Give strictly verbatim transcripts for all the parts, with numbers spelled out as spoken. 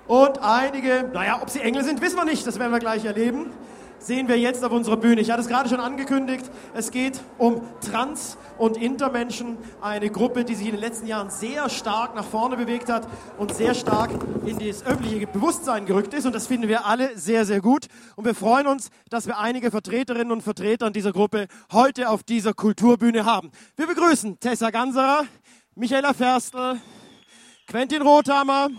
Und einige, naja, ob sie Engel sind, wissen wir nicht, das werden wir gleich erleben. Sehen wir jetzt auf unserer Bühne. Ich hatte es gerade schon angekündigt, es geht um Trans- und Intermenschen, eine Gruppe, die sich in den letzten Jahren sehr stark nach vorne bewegt hat und sehr stark in das öffentliche Bewusstsein gerückt ist und das finden wir alle sehr, sehr gut und wir freuen uns, dass wir einige Vertreterinnen und Vertreter dieser Gruppe heute auf dieser Kulturbühne haben. Wir begrüßen Tessa Ganserer, Michaela Ferstl, Quentin Rothammer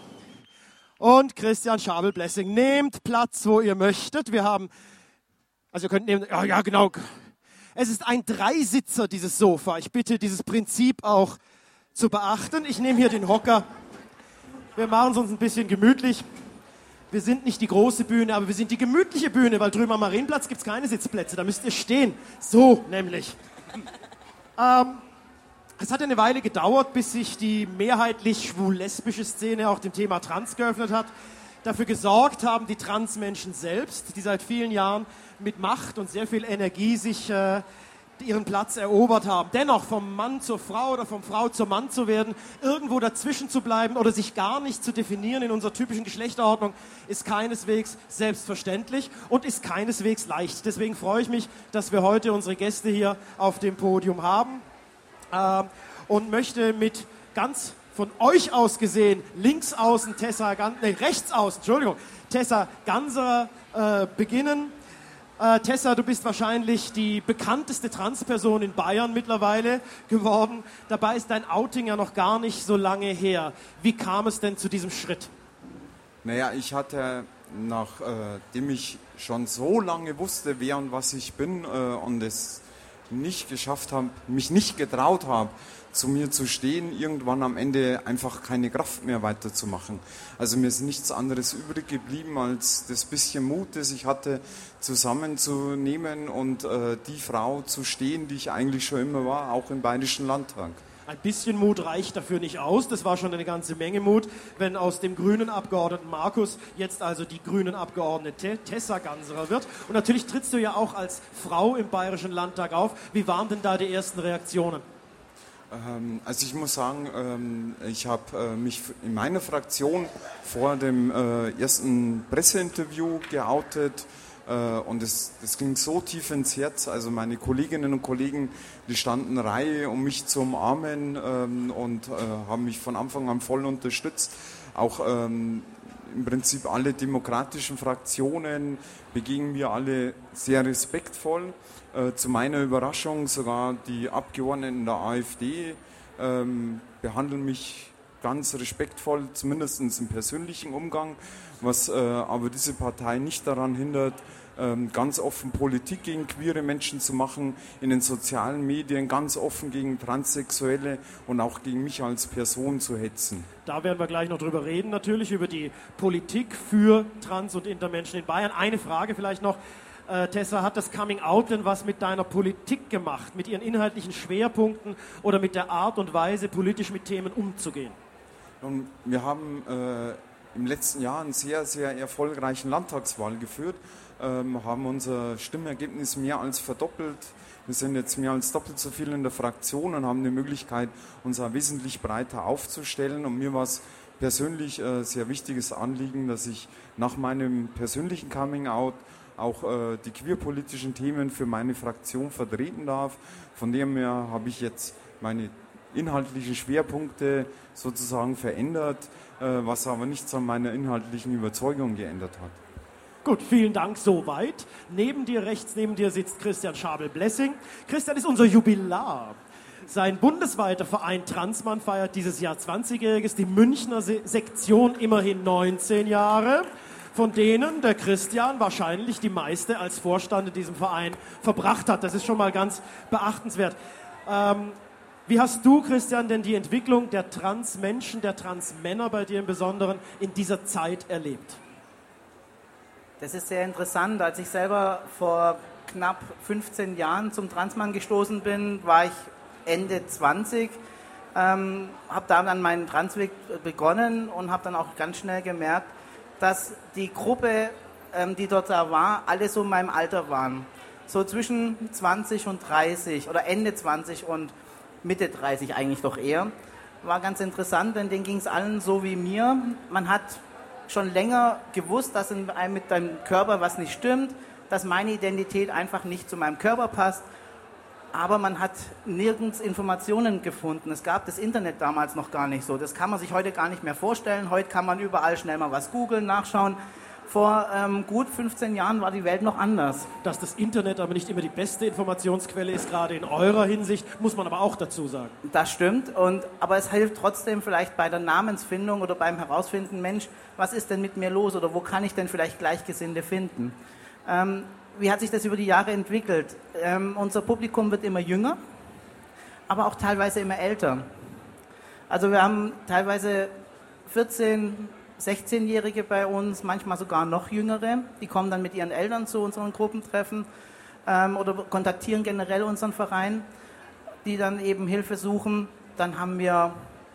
und Christian Schabel-Blessing. Nehmt Platz, wo ihr möchtet. Wir haben Also ihr könnt nehmen, ja, ja genau, es ist ein Dreisitzer, dieses Sofa. Ich bitte, dieses Prinzip auch zu beachten. Ich nehme hier den Hocker. Wir machen es uns ein bisschen gemütlich. Wir sind nicht die große Bühne, aber wir sind die gemütliche Bühne, weil drüben am Marienplatz gibt es keine Sitzplätze, da müsst ihr stehen. So nämlich. ähm, es hat eine Weile gedauert, bis sich die mehrheitlich schwul-lesbische Szene auch dem Thema Trans geöffnet hat. Dafür gesorgt haben die Transmenschen selbst, die seit vielen Jahren mit Macht und sehr viel Energie sich äh, ihren Platz erobert haben. Dennoch vom Mann zur Frau oder vom Frau zum Mann zu werden, irgendwo dazwischen zu bleiben oder sich gar nicht zu definieren in unserer typischen Geschlechterordnung, ist keineswegs selbstverständlich und ist keineswegs leicht. Deswegen freue ich mich, dass wir heute unsere Gäste hier auf dem Podium haben äh, und möchte mit ganz von euch aus gesehen, links außen Tessa, Gan- nee, rechts außen, Entschuldigung, Tessa Ganserer äh, beginnen. Äh, Tessa, du bist wahrscheinlich die bekannteste Transperson in Bayern mittlerweile geworden. Dabei ist dein Outing ja noch gar nicht so lange her. Wie kam es denn zu diesem Schritt? Naja, ich hatte, nachdem ich schon so lange wusste, wer und was ich bin äh, und es nicht geschafft habe, mich nicht getraut habe, zu mir zu stehen, irgendwann am Ende einfach keine Kraft mehr weiterzumachen. Also mir ist nichts anderes übrig geblieben, als das bisschen Mut, das ich hatte, zusammenzunehmen und äh, die Frau zu stehen, die ich eigentlich schon immer war, auch im Bayerischen Landtag. Ein bisschen Mut reicht dafür nicht aus, das war schon eine ganze Menge Mut, wenn aus dem grünen Abgeordneten Markus jetzt also die grünen Abgeordnete Tessa Ganserer wird. Und natürlich trittst du ja auch als Frau im Bayerischen Landtag auf. Wie waren denn da die ersten Reaktionen? Also ich muss sagen, ich habe mich in meiner Fraktion vor dem ersten Presseinterview geoutet und das, das ging so tief ins Herz. Also meine Kolleginnen und Kollegen, die standen Reihe, um mich zu umarmen und haben mich von Anfang an voll unterstützt. Auch im Prinzip alle demokratischen Fraktionen begegnen mir alle sehr respektvoll. Äh, zu meiner Überraschung sogar die Abgeordneten der AfD ähm, behandeln mich ganz respektvoll, zumindest im persönlichen Umgang, was äh, aber diese Partei nicht daran hindert, ähm, ganz offen Politik gegen queere Menschen zu machen, in den sozialen Medien ganz offen gegen Transsexuelle und auch gegen mich als Person zu hetzen. Da werden wir gleich noch drüber reden, natürlich über die Politik für Trans- und Intermenschen in Bayern. Eine Frage vielleicht noch. Äh, Tessa, hat das Coming-out denn was mit deiner Politik gemacht, mit ihren inhaltlichen Schwerpunkten oder mit der Art und Weise, politisch mit Themen umzugehen? Und wir haben äh, im letzten Jahr einen sehr, sehr erfolgreichen Landtagswahl geführt, ähm, haben unser Stimmergebnis mehr als verdoppelt. Wir sind jetzt mehr als doppelt so viel in der Fraktion und haben die Möglichkeit, uns auch wesentlich breiter aufzustellen. Und mir war es persönlich ein sehr wichtiges Anliegen, dass ich nach meinem persönlichen Coming-out auch äh, die queerpolitischen Themen für meine Fraktion vertreten darf. Von dem her habe ich jetzt meine inhaltlichen Schwerpunkte sozusagen verändert, äh, was aber nichts an meiner inhaltlichen Überzeugung geändert hat. Gut, vielen Dank soweit. Neben dir, rechts neben dir sitzt Christian Schabel-Blessing. Christian ist unser Jubilar. Sein bundesweiter Verein Transmann feiert dieses Jahr zwanzigjähriges, die Münchner Se- Sektion immerhin neunzehn Jahre. Von denen der Christian wahrscheinlich die meiste als Vorstand in diesem Verein verbracht hat. Das ist schon mal ganz beachtenswert. Ähm, wie hast du, Christian, denn die Entwicklung der Transmenschen, der Transmänner bei dir im Besonderen in dieser Zeit erlebt? Das ist sehr interessant. Als ich selber vor knapp fünfzehn Jahren zum Transmann gestoßen bin, war ich Ende zwanzig, ähm, habe dann meinen Transweg begonnen und habe dann auch ganz schnell gemerkt, dass die Gruppe, ähm, die dort da war, alle so in meinem Alter waren. So zwischen zwanzig und dreißig oder Ende zwanzig und Mitte dreißig eigentlich doch eher. War ganz interessant, denn denen ging es allen so wie mir. Man hat schon länger gewusst, dass in einem mit deinem Körper was nicht stimmt, dass meine Identität einfach nicht zu meinem Körper passt. Aber man hat nirgends Informationen gefunden. Es gab das Internet damals noch gar nicht so. Das kann man sich heute gar nicht mehr vorstellen. Heute kann man überall schnell mal was googeln, nachschauen. Vor ähm, gut fünfzehn Jahren war die Welt noch anders. Dass das Internet aber nicht immer die beste Informationsquelle ist, gerade in eurer Hinsicht, muss man aber auch dazu sagen. Das stimmt, und, aber es hilft trotzdem vielleicht bei der Namensfindung oder beim Herausfinden, Mensch, was ist denn mit mir los oder wo kann ich denn vielleicht Gleichgesinnte finden? Ähm, wie hat sich das über die Jahre entwickelt? Ähm, unser Publikum wird immer jünger, aber auch teilweise immer älter. Also wir haben teilweise vierzehn, sechzehnjährige bei uns, manchmal sogar noch jüngere. Die kommen dann mit ihren Eltern zu unseren Gruppentreffen ähm, oder kontaktieren generell unseren Verein, die dann eben Hilfe suchen. Dann haben wir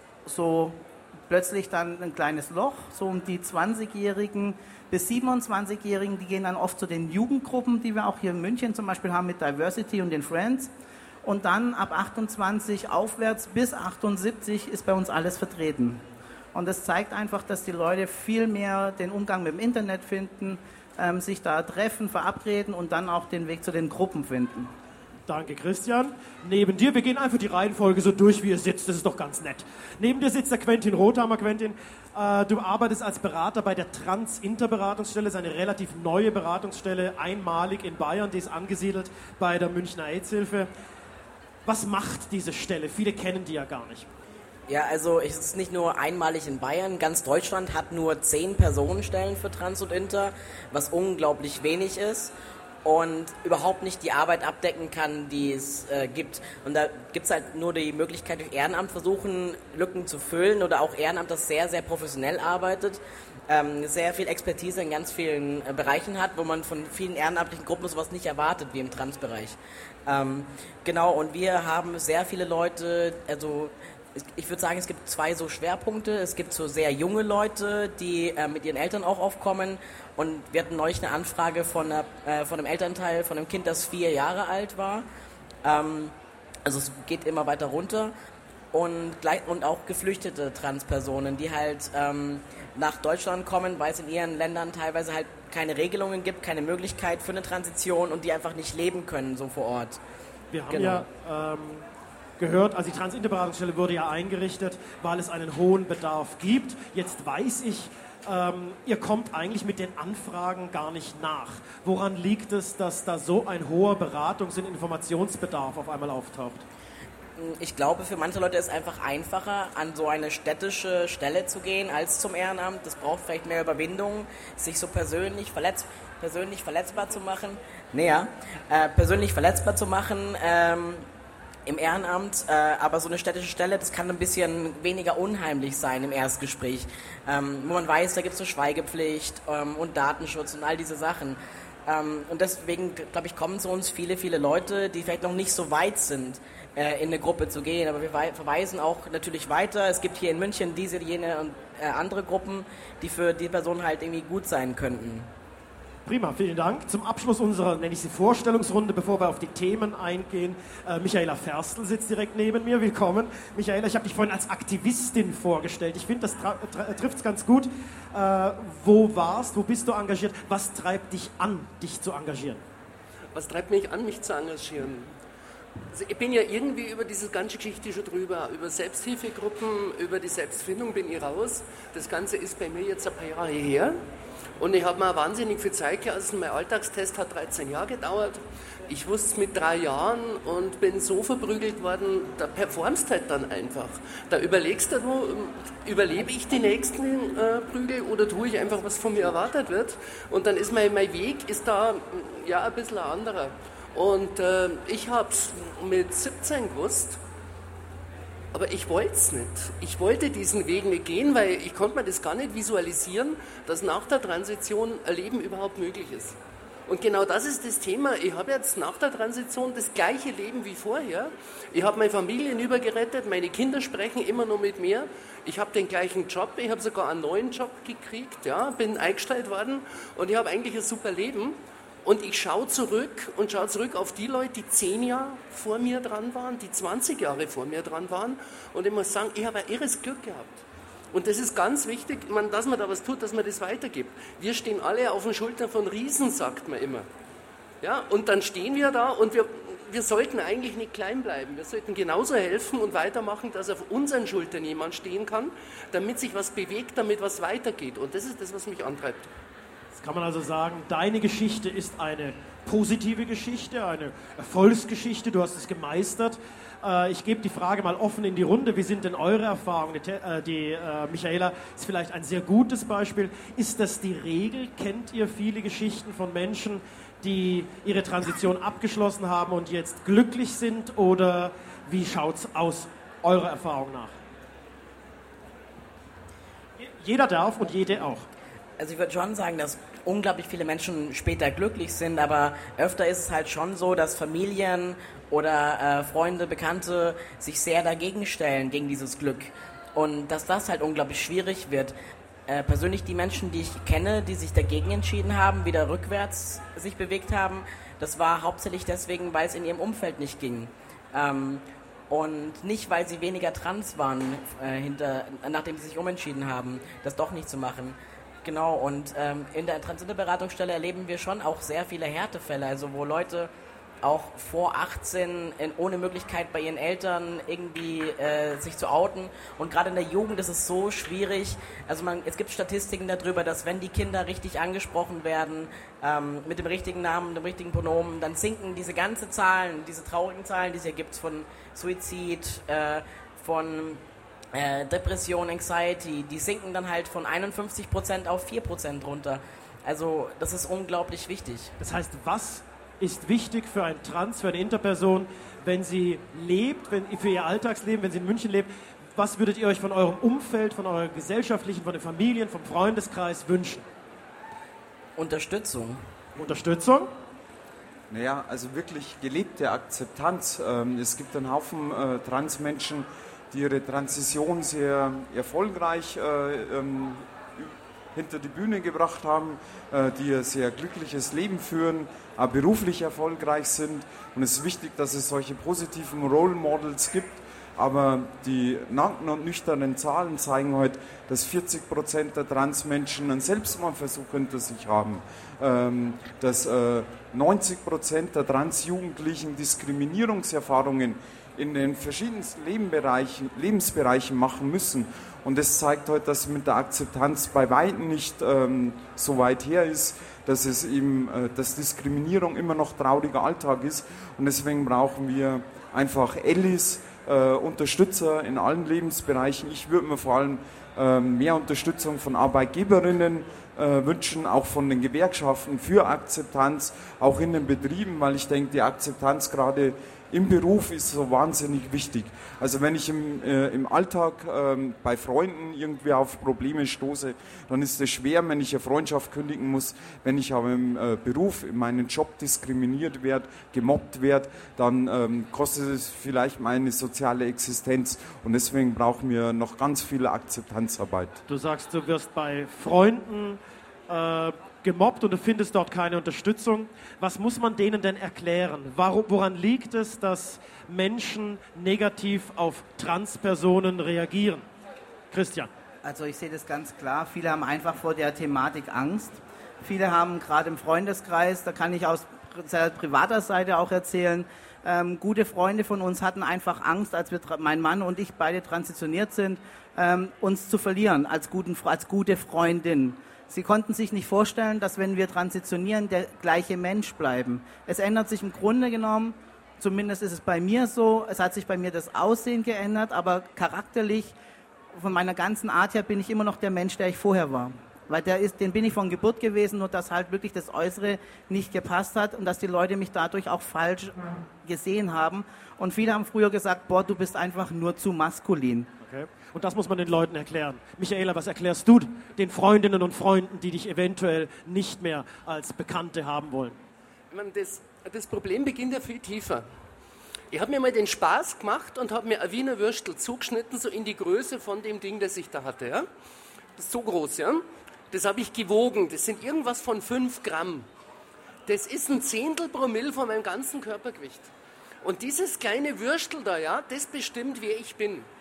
so plötzlich dann ein kleines Loch, so um die zwanzigjährigen bis siebenundzwanzigjährigen, die gehen dann oft zu den Jugendgruppen, die wir auch hier in München zum Beispiel haben mit Diversity und den Friends. Und dann ab achtundzwanzig aufwärts bis achtundsiebzig ist bei uns alles vertreten. Und das zeigt einfach, dass die Leute viel mehr den Umgang mit dem Internet finden, ähm, sich da treffen, verabreden und dann auch den Weg zu den Gruppen finden. Danke, Christian. Neben dir, wir gehen einfach die Reihenfolge so durch, wie ihr sitzt, das ist doch ganz nett. Neben dir sitzt der Quentin Rothammer. Quentin, äh, du arbeitest als Berater bei der Trans-Inter-Beratungsstelle, das ist eine relativ neue Beratungsstelle, einmalig in Bayern, die ist angesiedelt bei der Münchner AIDS-Hilfe. Was macht diese Stelle? Viele kennen die ja gar nicht. Ja, also es ist nicht nur einmalig in Bayern, ganz Deutschland hat nur zehn Personenstellen für Trans und Inter, was unglaublich wenig ist und überhaupt nicht die Arbeit abdecken kann, die es äh, gibt. Und da gibt es halt nur die Möglichkeit, durch Ehrenamt versuchen, Lücken zu füllen oder auch Ehrenamt, das sehr, sehr professionell arbeitet, ähm, sehr viel Expertise in ganz vielen äh, Bereichen hat, wo man von vielen ehrenamtlichen Gruppen sowas nicht erwartet, wie im Transbereich. Ähm, genau, und wir haben sehr viele Leute, also ich würde sagen, es gibt zwei so Schwerpunkte. Es gibt so sehr junge Leute, die äh, mit ihren Eltern auch aufkommen. Und wir hatten neulich eine Anfrage von, einer, äh, von einem Elternteil, von einem Kind, das vier Jahre alt war. Ähm, also es geht immer weiter runter. Und, gleich, und auch geflüchtete Transpersonen, die halt ähm, nach Deutschland kommen, weil es in ihren Ländern teilweise halt keine Regelungen gibt, keine Möglichkeit für eine Transition und die einfach nicht leben können so vor Ort. Wir haben Genau. ja... Ähm gehört, also die Trans-Inter-Beratungsstelle wurde ja eingerichtet, weil es einen hohen Bedarf gibt. Jetzt weiß ich, ähm, ihr kommt eigentlich mit den Anfragen gar nicht nach. Woran liegt es, dass da so ein hoher Beratungs- und Informationsbedarf auf einmal auftaucht? Ich glaube, für manche Leute ist es einfach einfacher, an so eine städtische Stelle zu gehen, als zum Ehrenamt. Das braucht vielleicht mehr Überwindung, sich so persönlich, verletz persönlich verletzbar zu machen. Näher, äh, persönlich verletzbar zu machen, ähm, im Ehrenamt, äh, aber so eine städtische Stelle, das kann ein bisschen weniger unheimlich sein im Erstgespräch, ähm, wo man weiß, da gibt es so Schweigepflicht ähm, und Datenschutz und all diese Sachen. Ähm, und deswegen, glaube ich, kommen zu uns viele, viele Leute, die vielleicht noch nicht so weit sind, äh, in eine Gruppe zu gehen, aber wir verweisen auch natürlich weiter. Es gibt hier in München diese, jene und äh, andere Gruppen, die für die Person halt irgendwie gut sein könnten. Prima, vielen Dank. Zum Abschluss unserer, nenne ich sie, Vorstellungsrunde, bevor wir auf die Themen eingehen, äh, Michaela Ferstl sitzt direkt neben mir. Willkommen. Michaela, ich habe dich vorhin als Aktivistin vorgestellt. Ich finde, das trifft es ganz gut. Äh, wo warst, wo bist du engagiert? Was treibt dich an, dich zu engagieren? Was treibt mich an, mich zu engagieren? Also ich bin ja irgendwie über diese ganze Geschichte schon drüber. Über Selbsthilfegruppen, über die Selbstfindung bin ich raus. Das Ganze ist bei mir jetzt ein paar Jahre her. Und ich habe mir wahnsinnig viel Zeit gelassen. Mein Alltagstest hat dreizehn Jahre gedauert. Ich wusste es mit drei Jahren und bin so verprügelt worden, da performst halt dann einfach. Da überlegst du, überlebe ich die nächsten äh, Prügel oder tue ich einfach, was von mir erwartet wird. Und dann ist mein, mein Weg ist da ja ein bisschen ein anderer. Und äh, ich habe es mit siebzehn gewusst. Aber ich wollte es nicht. Ich wollte diesen Weg nicht gehen, weil ich konnte mir das gar nicht visualisieren, dass nach der Transition ein Leben überhaupt möglich ist. Und genau das ist das Thema. Ich habe jetzt nach der Transition das gleiche Leben wie vorher. Ich habe meine Familien übergerettet, meine Kinder sprechen immer noch mit mir. Ich habe den gleichen Job, ich habe sogar einen neuen Job gekriegt, ja, bin eingestellt worden und ich habe eigentlich ein super Leben. Und ich schaue zurück und schaue zurück auf die Leute, die zehn Jahre vor mir dran waren, die zwanzig Jahre vor mir dran waren. Und ich muss sagen, ich habe ein irres Glück gehabt. Und das ist ganz wichtig, ich meine, dass man da was tut, dass man das weitergibt. Wir stehen alle auf den Schultern von Riesen, sagt man immer. Ja, und dann stehen wir da und wir, wir sollten eigentlich nicht klein bleiben. Wir sollten genauso helfen und weitermachen, dass auf unseren Schultern jemand stehen kann, damit sich was bewegt, damit was weitergeht. Und das ist das, was mich antreibt. Jetzt kann man also sagen, deine Geschichte ist eine positive Geschichte, eine Erfolgsgeschichte, du hast es gemeistert. Äh, ich gebe die Frage mal offen in die Runde, wie sind denn eure Erfahrungen? Die, äh, die äh, Michaela ist vielleicht ein sehr gutes Beispiel. Ist das die Regel? Kennt ihr viele Geschichten von Menschen, die ihre Transition abgeschlossen haben und jetzt glücklich sind? Oder wie schaut es aus, eurer Erfahrung nach? Jeder darf und jede auch. Also ich würde schon sagen, dass unglaublich viele Menschen später glücklich sind, aber öfter ist es halt schon so, dass Familien oder äh, Freunde, Bekannte sich sehr dagegen stellen, gegen dieses Glück. Und dass das halt unglaublich schwierig wird. Äh, persönlich die Menschen, die ich kenne, die sich dagegen entschieden haben, wieder rückwärts sich bewegt haben, das war hauptsächlich deswegen, weil es in ihrem Umfeld nicht ging. Ähm, und nicht, weil sie weniger trans waren, äh, hinter, nachdem sie sich umentschieden haben, das doch nicht zu machen. Genau, und ähm, in der Transgender-Beratungsstelle erleben wir schon auch sehr viele Härtefälle, also wo Leute auch vor achtzehn in, ohne Möglichkeit bei ihren Eltern irgendwie äh, sich zu outen. Und gerade in der Jugend ist es so schwierig. Also man, es gibt Statistiken darüber, dass wenn die Kinder richtig angesprochen werden, ähm, mit dem richtigen Namen, dem richtigen Pronomen, dann sinken diese ganzen Zahlen, diese traurigen Zahlen, die es hier gibt von Suizid, äh, von äh, Depression, Anxiety, die sinken dann halt von einundfünfzig Prozent auf vier Prozent runter. Also das ist unglaublich wichtig. Das heißt, was ist wichtig für ein Trans, für eine Interperson, wenn sie lebt, wenn, für ihr Alltagsleben, wenn sie in München lebt? Was würdet ihr euch von eurem Umfeld, von eurem gesellschaftlichen, von den Familien, vom Freundeskreis wünschen? Unterstützung. Unterstützung? Naja, also wirklich gelebte Akzeptanz. Ähm, es gibt einen Haufen äh, Transmenschen, die ihre Transition sehr erfolgreich äh, ähm, hinter die Bühne gebracht haben, äh, die ein sehr glückliches Leben führen, auch beruflich erfolgreich sind. Und es ist wichtig, dass es solche positiven Role Models gibt. Aber die nackten und nüchternen Zahlen zeigen heute, dass vierzig Prozent der Transmenschen einen Selbstmordversuch hinter sich haben. Ähm, dass äh, neunzig Prozent der Transjugendlichen Diskriminierungserfahrungen in den verschiedensten Lebensbereichen, Lebensbereichen machen müssen. Und das zeigt heute, dass mit der Akzeptanz bei weitem nicht ähm, so weit her ist, dass es eben, äh, dass Diskriminierung immer noch trauriger Alltag ist. Und deswegen brauchen wir einfach Allies, äh, Unterstützer in allen Lebensbereichen. Ich würde mir vor allem äh, mehr Unterstützung von Arbeitgeberinnen äh, wünschen, auch von den Gewerkschaften für Akzeptanz, auch in den Betrieben, weil ich denke, die Akzeptanz gerade im Beruf ist so wahnsinnig wichtig. Also wenn ich im, äh, im Alltag äh, bei Freunden irgendwie auf Probleme stoße, dann ist es schwer, wenn ich eine Freundschaft kündigen muss. Wenn ich aber im äh, Beruf, in meinem Job diskriminiert werde, gemobbt werde, dann ähm, kostet es vielleicht meine soziale Existenz. Und deswegen brauchen wir noch ganz viel Akzeptanzarbeit. Du sagst, du wirst bei Freunden äh, gemobbt und du findest dort keine Unterstützung. Was muss man denen denn erklären? Warum, woran liegt es, dass Menschen negativ auf Transpersonen reagieren? Christian. Also ich sehe das ganz klar. Viele haben einfach vor der Thematik Angst. Viele haben gerade im Freundeskreis, da kann ich aus sehr privater Seite auch erzählen, ähm, gute Freunde von uns hatten einfach Angst, als wir, mein Mann und ich beide transitioniert sind, ähm, uns zu verlieren als, guten, als gute Freundin. Sie konnten sich nicht vorstellen, dass wenn wir transitionieren, der gleiche Mensch bleiben. Es ändert sich im Grunde genommen, zumindest ist es bei mir so, es hat sich bei mir das Aussehen geändert, aber charakterlich, von meiner ganzen Art her, bin ich immer noch der Mensch, der ich vorher war. Weil der ist, den bin ich von Geburt gewesen, nur dass halt wirklich das Äußere nicht gepasst hat und dass die Leute mich dadurch auch falsch gesehen haben. Und viele haben früher gesagt, boah, du bist einfach nur zu maskulin. Okay. Und das muss man den Leuten erklären. Michaela, was erklärst du den Freundinnen und Freunden, die dich eventuell nicht mehr als Bekannte haben wollen? Ich meine, das, das Problem beginnt ja viel tiefer. Ich habe mir mal den Spaß gemacht und habe mir ein Wiener Würstel zugeschnitten, so in die Größe von dem Ding, das ich da hatte. Ja? Das ist so groß, ja. Das habe ich gewogen. Das sind irgendwas von fünf Gramm. Das ist ein Zehntel Promille von meinem ganzen Körpergewicht. Und dieses kleine Würstel da, ja, das bestimmt, wer ich bin.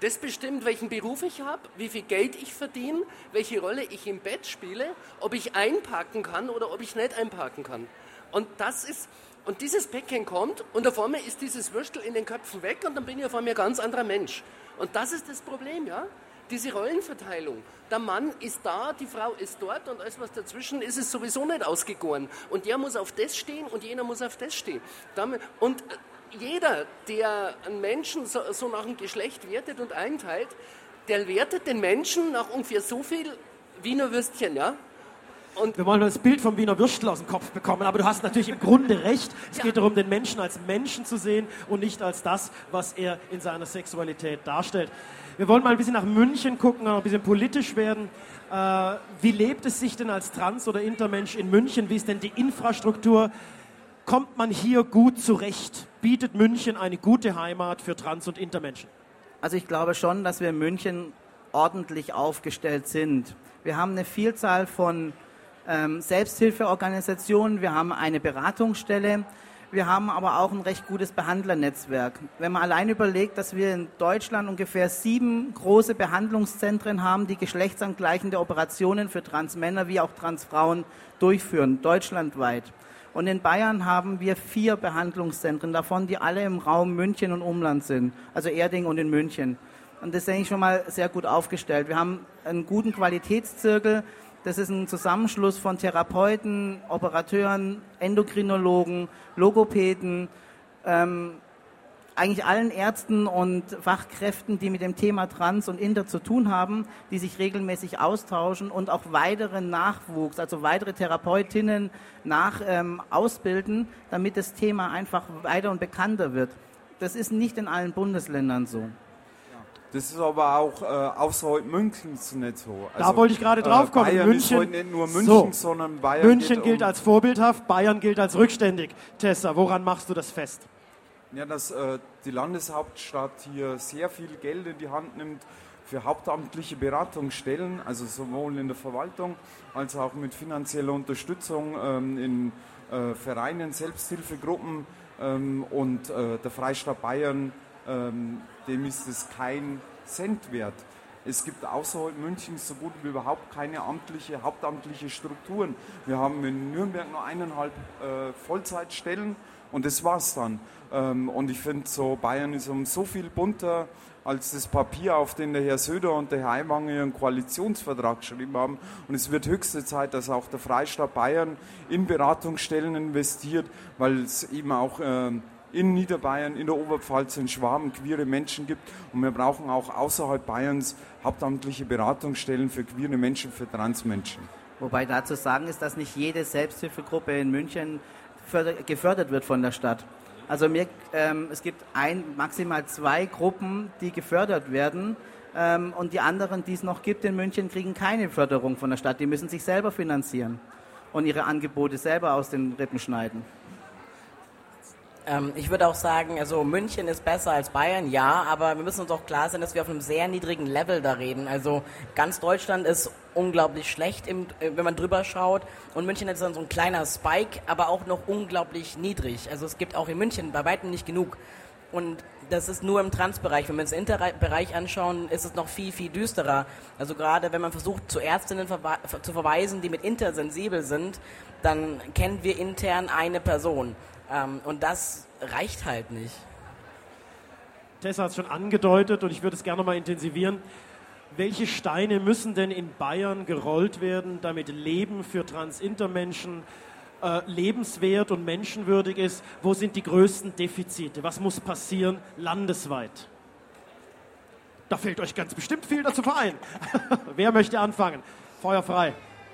Das bestimmt, welchen Beruf ich habe, wie viel Geld ich verdiene, welche Rolle ich im Bett spiele, ob ich einparken kann oder ob ich nicht einparken kann. Und das ist, und dieses Päckchen kommt und auf einmal ist dieses Würstel in den Köpfen weg und dann bin ich auf einmal ein ganz anderer Mensch. Und das ist das Problem, ja? Diese Rollenverteilung. Der Mann ist da, die Frau ist dort und alles was dazwischen ist, ist sowieso nicht ausgegoren. Und der muss auf das stehen und jener muss auf das stehen. Und jeder, der einen Menschen so, so nach dem Geschlecht wertet und einteilt, der wertet den Menschen nach ungefähr so viel Wiener Würstchen, ja? Und wir wollen das Bild vom Wiener Würstel aus dem Kopf bekommen, aber du hast natürlich im Grunde recht. Es geht darum, den Menschen als Menschen zu sehen und nicht als das, was er in seiner Sexualität darstellt. Wir wollen mal ein bisschen nach München gucken, ein bisschen politisch werden. Äh, wie lebt es sich denn als Trans- oder Intermensch in München? Wie ist denn die Infrastruktur? Kommt man hier gut zurecht? Bietet München eine gute Heimat für Trans- und Intermenschen? Also ich glaube schon, dass wir in München ordentlich aufgestellt sind. Wir haben eine Vielzahl von ähm, Selbsthilfeorganisationen, wir haben eine Beratungsstelle, wir haben aber auch ein recht gutes Behandlernetzwerk. Wenn man allein überlegt, dass wir in Deutschland ungefähr sieben große Behandlungszentren haben, die geschlechtsangleichende Operationen für Transmänner wie auch Transfrauen durchführen, deutschlandweit. Und in Bayern haben wir vier Behandlungszentren, davon die alle im Raum München und Umland sind, also Erding und in München. Und das ist eigentlich schon mal sehr gut aufgestellt. Wir haben einen guten Qualitätszirkel, das ist ein Zusammenschluss von Therapeuten, Operateuren, Endokrinologen, Logopäden, ähm, eigentlich allen Ärzten und Fachkräften, die mit dem Thema Trans und Inter zu tun haben, die sich regelmäßig austauschen und auch weiteren Nachwuchs, also weitere Therapeutinnen nach ähm, ausbilden, damit das Thema einfach weiter und bekannter wird. Das ist nicht in allen Bundesländern so. Das ist aber auch äh, außerhalb Münchens nicht so. Also, da wollte ich gerade drauf kommen. Bayern München, ist heute nicht nur München, so, sondern Bayern. München gilt um als vorbildhaft, Bayern gilt als rückständig. Tessa, woran machst du das fest? Ja, dass äh, die Landeshauptstadt hier sehr viel Geld in die Hand nimmt für hauptamtliche Beratungsstellen, also sowohl in der Verwaltung als auch mit finanzieller Unterstützung ähm, in äh, Vereinen, Selbsthilfegruppen ähm, und äh, der Freistaat Bayern, ähm, dem ist es kein Cent wert. Es gibt außerhalb Münchens so gut wie überhaupt keine amtliche, hauptamtliche Strukturen. Wir haben in Nürnberg nur eineinhalb äh, Vollzeitstellen und das war's dann. Ähm, und ich finde, so Bayern ist um so viel bunter als das Papier, auf dem der Herr Söder und der Herr Aiwanger ihren Koalitionsvertrag geschrieben haben. Und es wird höchste Zeit, dass auch der Freistaat Bayern in Beratungsstellen investiert, weil es eben auch ähm, in Niederbayern, in der Oberpfalz, in Schwaben queere Menschen gibt. Und wir brauchen auch außerhalb Bayerns hauptamtliche Beratungsstellen für queere Menschen, für Transmenschen. Wobei da zu sagen ist, dass nicht jede Selbsthilfegruppe in München gefördert wird von der Stadt. Also mir, ähm, es gibt ein, maximal zwei Gruppen, die gefördert werden. Ähm, und die anderen, die es noch gibt in München, kriegen keine Förderung von der Stadt. Die müssen sich selber finanzieren und ihre Angebote selber aus den Rippen schneiden. Ähm, ich würde auch sagen, also München ist besser als Bayern, ja, aber wir müssen uns auch klar sein, dass wir auf einem sehr niedrigen Level da reden. Also ganz Deutschland ist unglaublich schlecht, im, wenn man drüber schaut, und München ist dann so ein kleiner Spike, aber auch noch unglaublich niedrig. Also es gibt auch in München bei weitem nicht genug. Und das ist nur im Transbereich. Wenn wir uns den Interbereich anschauen, ist es noch viel, viel düsterer. Also gerade wenn man versucht, zu Ärztinnen verwe- zu verweisen, die mit Inter sensibel sind, dann kennen wir intern eine Person. Ähm, und das reicht halt nicht. Tessa hat es schon angedeutet und ich würde es gerne mal intensivieren. Welche Steine müssen denn in Bayern gerollt werden, damit Leben für Trans-Inter-Menschen äh, lebenswert und menschenwürdig ist? Wo sind die größten Defizite? Was muss passieren landesweit? Da fällt euch ganz bestimmt viel dazu ein. Wer möchte anfangen? Feuer frei.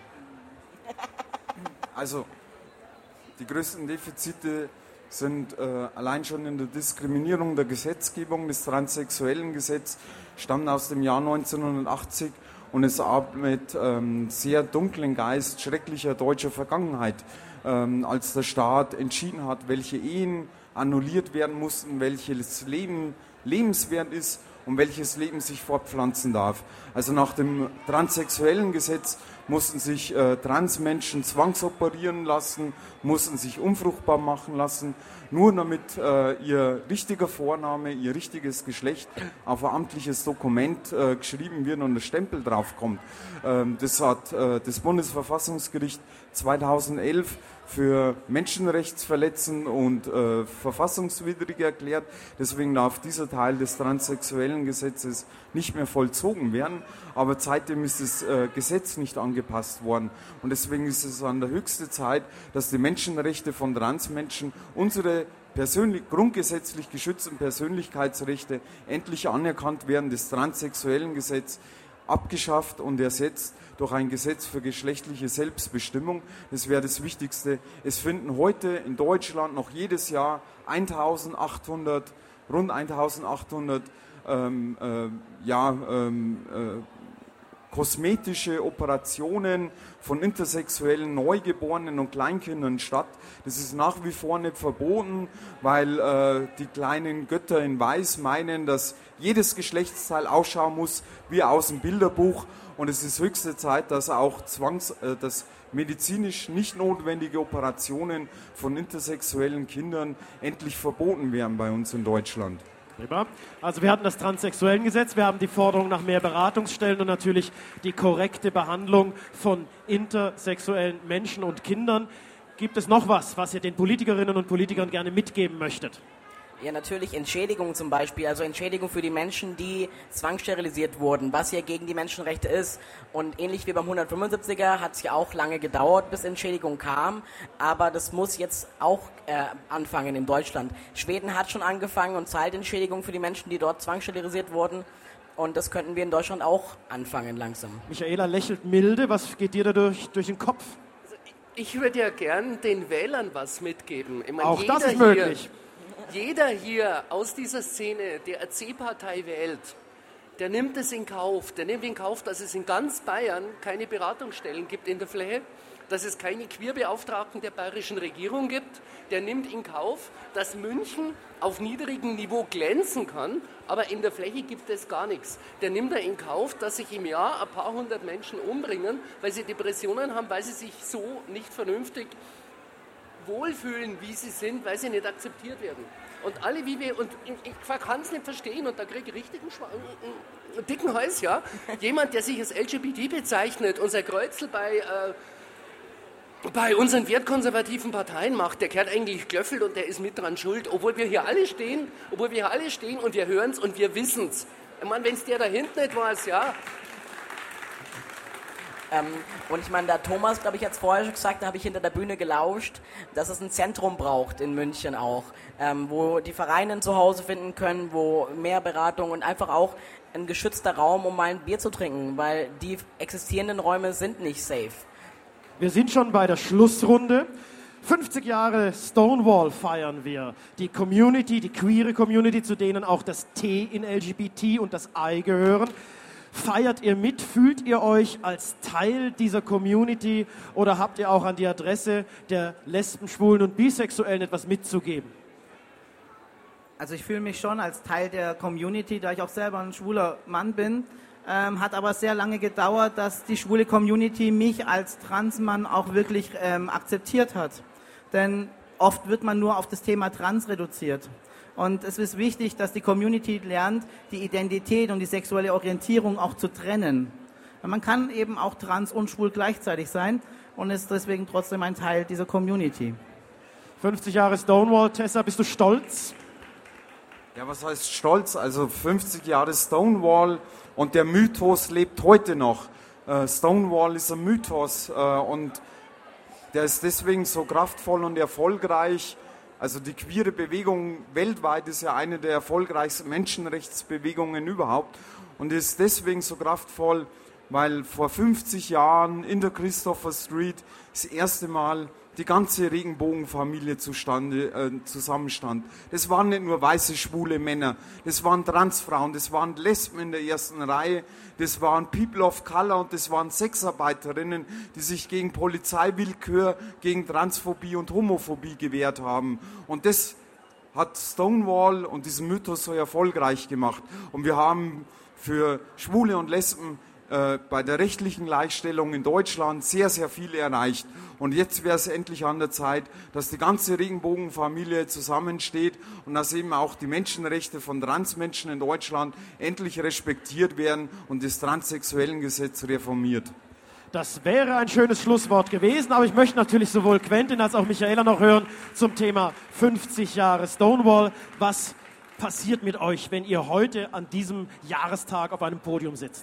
Also, die größten Defizite sind äh, allein schon in der Diskriminierung der Gesetzgebung. Das Transsexuellengesetz stammt aus dem Jahr neunzehnhundertachtzig und ist ab mit ähm, sehr dunklen Geist schrecklicher deutscher Vergangenheit, ähm, als der Staat entschieden hat, welche Ehen annulliert werden mussten, welches Leben lebenswert ist und welches Leben sich fortpflanzen darf. Also nach dem Transsexuellengesetz mussten sich äh, Transmenschen zwangsoperieren lassen, mussten sich unfruchtbar machen lassen, nur damit äh, ihr richtiger Vorname, ihr richtiges Geschlecht auf ein amtliches Dokument äh, geschrieben wird und ein Stempel draufkommt. Ähm, das hat äh, das Bundesverfassungsgericht zweitausendelf für menschenrechtsverletzend und äh, verfassungswidrig erklärt. Deswegen darf dieser Teil des transsexuellen Gesetzes nicht mehr vollzogen werden. Aber seitdem ist das äh, Gesetz nicht angepasst worden. Und deswegen ist es an der höchste Zeit, dass die Menschenrechte von Transmenschen, unsere persönlich, grundgesetzlich geschützten Persönlichkeitsrechte endlich anerkannt werden. Das transsexuellen Gesetz abgeschafft und ersetzt durch ein Gesetz für geschlechtliche Selbstbestimmung. Das wäre das Wichtigste. Es finden heute in Deutschland noch jedes Jahr eintausendachthundert, rund eintausendachthundert ähm, äh, ja, ähm, äh, kosmetische Operationen von intersexuellen Neugeborenen und Kleinkindern statt. Das ist nach wie vor nicht verboten, weil äh, die kleinen Götter in Weiß meinen, dass jedes Geschlechtsteil ausschauen muss wie aus dem Bilderbuch. Und es ist höchste Zeit, dass auch zwangs, äh, dass medizinisch nicht notwendige Operationen von intersexuellen Kindern endlich verboten werden bei uns in Deutschland. Also wir hatten das Transsexuellengesetz, wir haben die Forderung nach mehr Beratungsstellen und natürlich die korrekte Behandlung von intersexuellen Menschen und Kindern. Gibt es noch was, was ihr den Politikerinnen und Politikern gerne mitgeben möchtet? Ja, natürlich Entschädigung zum Beispiel, also Entschädigung für die Menschen, die zwangssterilisiert wurden, was ja gegen die Menschenrechte ist. Und ähnlich wie beim hundertfünfundsiebziger hat es ja auch lange gedauert, bis Entschädigung kam, aber das muss jetzt auch äh, anfangen in Deutschland. Schweden hat schon angefangen und zahlt Entschädigung für die Menschen, die dort zwangssterilisiert wurden. Und das könnten wir in Deutschland auch anfangen langsam. Michaela lächelt milde, was geht dir da durch, durch den Kopf? Also ich würde ja gern den Wählern was mitgeben. Ich meine, auch jeder das ist möglich. Hier, Jeder hier aus dieser Szene, der eine C-Partei wählt, der nimmt es in Kauf. Der nimmt in Kauf, dass es in ganz Bayern keine Beratungsstellen gibt in der Fläche, dass es keine Queerbeauftragten der bayerischen Regierung gibt. Der nimmt in Kauf, dass München auf niedrigem Niveau glänzen kann, aber in der Fläche gibt es gar nichts. Der nimmt in Kauf, dass sich im Jahr ein paar hundert Menschen umbringen, weil sie Depressionen haben, weil sie sich so nicht vernünftig wohlfühlen, wie sie sind, weil sie nicht akzeptiert werden. Und alle wie wir, und ich kann es nicht verstehen, und da kriege ich richtig einen, einen dicken Hals, ja. Jemand, der sich als L G B T bezeichnet, unser Kreuzel bei, äh, bei unseren wertkonservativen Parteien macht, der kehrt eigentlich Glöffel und der ist mit dran schuld, obwohl wir hier alle stehen, obwohl wir hier alle stehen und wir hören es und wir wissen es. Ich meine, wenn es der da hinten nicht weiß, ja. Ähm, und ich meine, da Thomas, glaube ich, jetzt vorher schon gesagt, da habe ich hinter der Bühne gelauscht, dass es ein Zentrum braucht in München auch, ähm, wo die Vereine ein Zuhause finden können, wo mehr Beratung und einfach auch ein geschützter Raum, um mal ein Bier zu trinken, weil die existierenden Räume sind nicht safe. Wir sind schon bei der Schlussrunde. fünfzig Jahre Stonewall feiern wir. Die Community, die queere Community, zu denen auch das T in L G B T und das I gehören. Feiert ihr mit? Fühlt ihr euch als Teil dieser Community oder habt ihr auch an die Adresse der Lesben, Schwulen und Bisexuellen etwas mitzugeben? Also ich fühle mich schon als Teil der Community, da ich auch selber ein schwuler Mann bin. Ähm, hat aber sehr lange gedauert, dass die schwule Community mich als Transmann auch wirklich ähm, akzeptiert hat. Denn oft wird man nur auf das Thema Trans reduziert. Und es ist wichtig, dass die Community lernt, die Identität und die sexuelle Orientierung auch zu trennen. Man kann eben auch trans und schwul gleichzeitig sein und ist deswegen trotzdem ein Teil dieser Community. fünfzig Jahre Stonewall, Tessa, bist du stolz? Ja, was heißt stolz? Also fünfzig Jahre Stonewall und der Mythos lebt heute noch. Äh, Stonewall ist ein Mythos äh, und der ist deswegen so kraftvoll und erfolgreich. Also die queere Bewegung weltweit ist ja eine der erfolgreichsten Menschenrechtsbewegungen überhaupt und ist deswegen so kraftvoll, weil vor fünfzig Jahren in der Christopher Street das erste Mal die ganze Regenbogenfamilie zustande, äh, zusammenstand. Das waren nicht nur weiße, schwule Männer, das waren Transfrauen, das waren Lesben in der ersten Reihe, das waren People of Color und das waren Sexarbeiterinnen, die sich gegen Polizeiwillkür, gegen Transphobie und Homophobie gewehrt haben. Und das hat Stonewall und diesen Mythos so erfolgreich gemacht. Und wir haben für Schwule und Lesben äh, bei der rechtlichen Gleichstellung in Deutschland sehr, sehr viel erreicht. Und jetzt wäre es endlich an der Zeit, dass die ganze Regenbogenfamilie zusammensteht und dass eben auch die Menschenrechte von Transmenschen in Deutschland endlich respektiert werden und das Transsexuellengesetz reformiert. Das wäre ein schönes Schlusswort gewesen, aber ich möchte natürlich sowohl Quentin als auch Michaela noch hören zum Thema fünfzig Jahre Stonewall. Was passiert mit euch, wenn ihr heute an diesem Jahrestag auf einem Podium sitzt?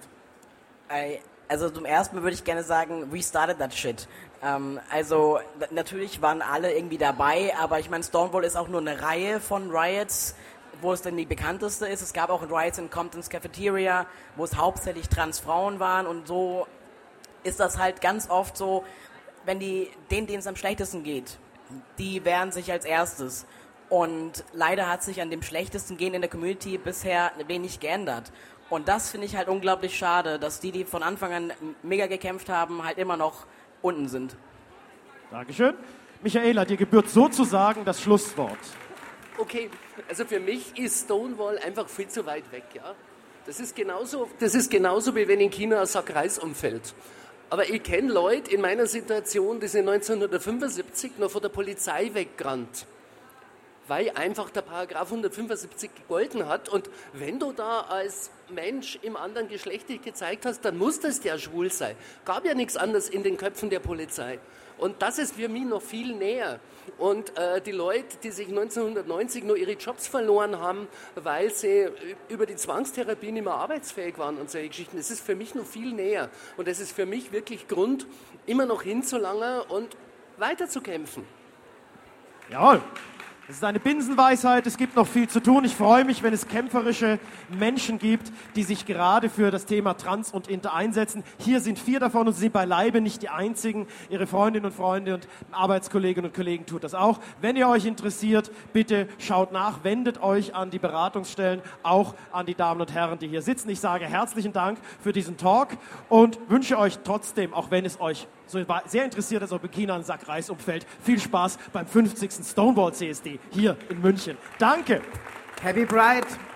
Also zum ersten Mal würde ich gerne sagen, we started that shit. Ähm, also n- natürlich waren alle irgendwie dabei, aber ich meine, Stonewall ist auch nur eine Reihe von Riots, wo es dann die bekannteste ist. Es gab auch Riots in Compton's Cafeteria, wo es hauptsächlich Transfrauen waren und so ist das halt ganz oft so, wenn die, denen, denen es am schlechtesten geht, die wehren sich als erstes. Und leider hat sich an dem schlechtesten Gehen in der Community bisher wenig geändert. Und das finde ich halt unglaublich schade, dass die, die von Anfang an mega gekämpft haben, halt immer noch unten sind. Dankeschön. Michaela, dir gebührt sozusagen das Schlusswort. Okay, also für mich ist Stonewall einfach viel zu weit weg, ja. Das ist genauso, das ist genauso wie wenn in China ein Sack Reis umfällt. Aber ich kenne Leute in meiner Situation, die sind neunzehnhundertfünfundsiebzig noch von der Polizei weggerannt, weil einfach der Paragraph hundertfünfundsiebzig gegolten hat. Und wenn du da als Mensch im anderen Geschlecht dich gezeigt hast, dann muss das ja schwul sein. Gab ja nichts anderes in den Köpfen der Polizei. Und das ist für mich noch viel näher. Und äh, die Leute, die sich neunzehnhundertneunzig nur ihre Jobs verloren haben, weil sie über die Zwangstherapie nicht mehr arbeitsfähig waren und solche Geschichten, das ist für mich noch viel näher. Und das ist für mich wirklich Grund, immer noch hinzulangen und weiterzukämpfen. Jawohl. Es ist eine Binsenweisheit, es gibt noch viel zu tun. Ich freue mich, wenn es kämpferische Menschen gibt, die sich gerade für das Thema Trans und Inter einsetzen. Hier sind vier davon und sie sind beileibe nicht die einzigen. Ihre Freundinnen und Freunde und Arbeitskolleginnen und Kollegen tut das auch. Wenn ihr euch interessiert, bitte schaut nach, wendet euch an die Beratungsstellen, auch an die Damen und Herren, die hier sitzen. Ich sage herzlichen Dank für diesen Talk und wünsche euch trotzdem, auch wenn es euch so sehr interessiert ist, ob in China ein Sack Reis umfällt, viel Spaß beim fünfzigsten Stonewall C S D hier in München. Danke! Happy Pride!